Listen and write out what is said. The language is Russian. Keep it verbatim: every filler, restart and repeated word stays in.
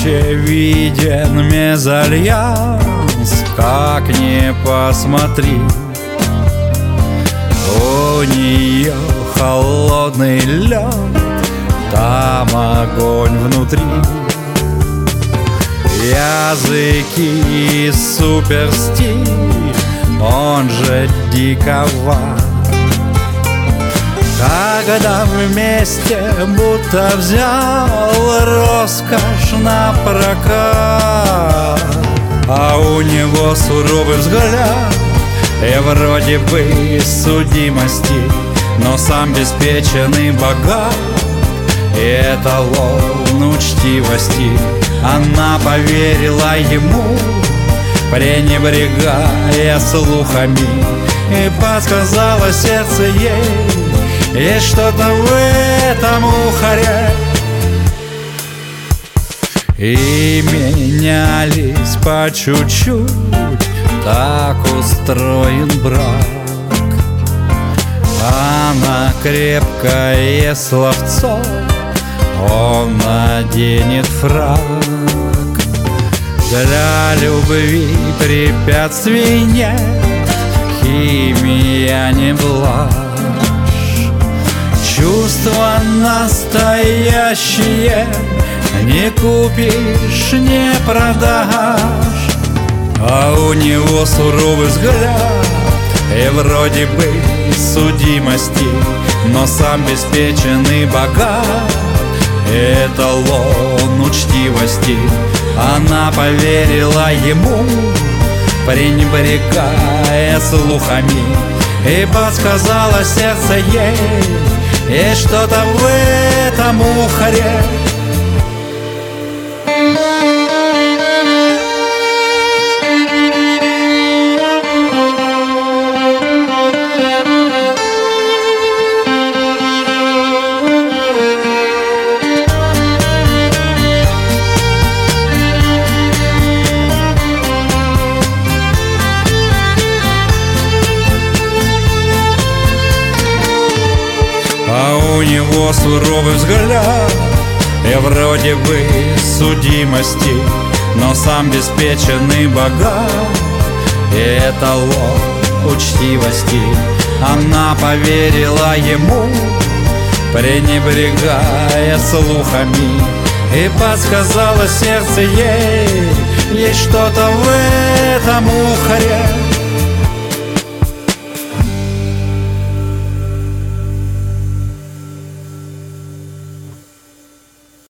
очевиден мезальянс, как ни посмотри. У нее холодный лед, там огонь внутри. Языки и суперстиль, он же диковат. Когда вместе будто взял роскошь на прокат. А у него суровый взгляд и вроде бы судимости, но сам беспечен и богат. И эталон учтивости. Она поверила ему, пренебрегая слухами, и подсказало сердце ей: есть что-то в этом ухаре. И менялись по чуть-чуть, так устроен брак. Она крепкое словцо, он наденет фрак. Для любви препятствий нет, химия не блажь. Чувства настоящие не купишь, не продашь. А у него суровый взгляд и вроде бы судимости, но сам беспечен и богат. Эталон учтивости. Она поверила ему, пренебрегая слухами, и подсказало сердце ей: есть что-то в этом ухаре. А у него суровый взгляд и вроде бы судимости, но сам беспечен и богат. И эталон учтивости. Она поверила ему, пренебрегая слухами, и подсказало сердце ей: есть что-то в этом ухаре.